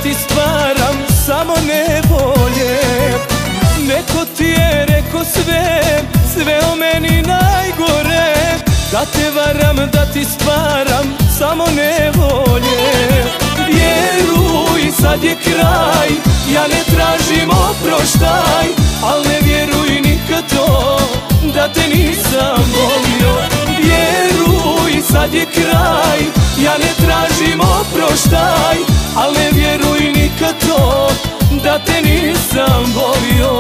ti stvaram samo nevolje. Neko ti je rekao sve o meni najgore. Da te varam, da ti stvaram samo nevolje. Vjeruj, sad je kraj, ja ne tražim oproštaj, al ne vjeruj nikad to, da te nisam volio. Vjeruj, sad je kraj, ja ne tražim oproštaj, al ne vjeruj nikad to, da te nisam volio.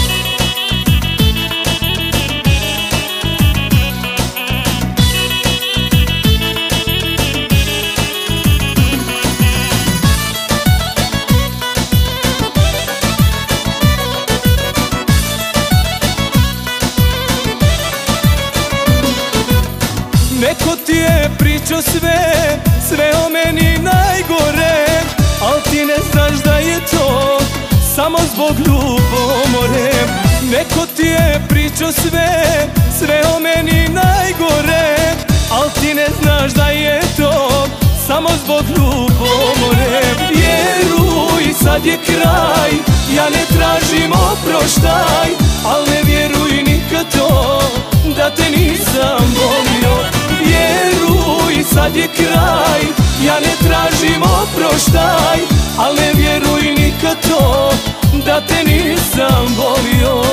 Neko ti je pričao sve o meni najgore, al ti ne znaš da je to samo zbog ljubomore. Neko ti je pričao sve o meni najgore, al ti ne znaš da je to samo zbog ljubomore. Vjeruj, sad je kraj, ja ne tražim oproštaj, al ne vjeruj nikad to, da te nisam volio. Vjeruj, sad je kraj, ja ne tražim oproštaj, al ne vjeruj nikad to, da te nisam volio.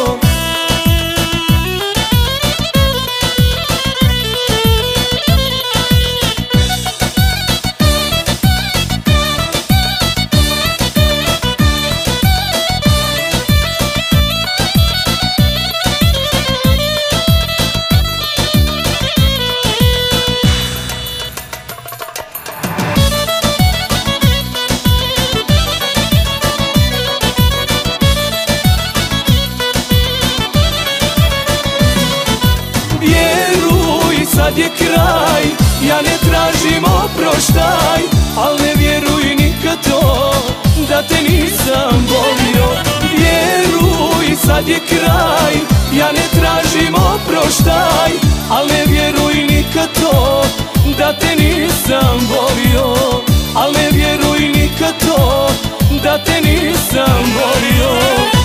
Sad je kraj, ja ne tražim oproštaj, al ne vjeruj nikad to, da te nisam volio. Vjeruj, sad je kraj, ja ne tražim oproštaj, al ne vjeruj nikad to, da te nisam volio. Al ne vjeruj nikad to, da te nisam volio.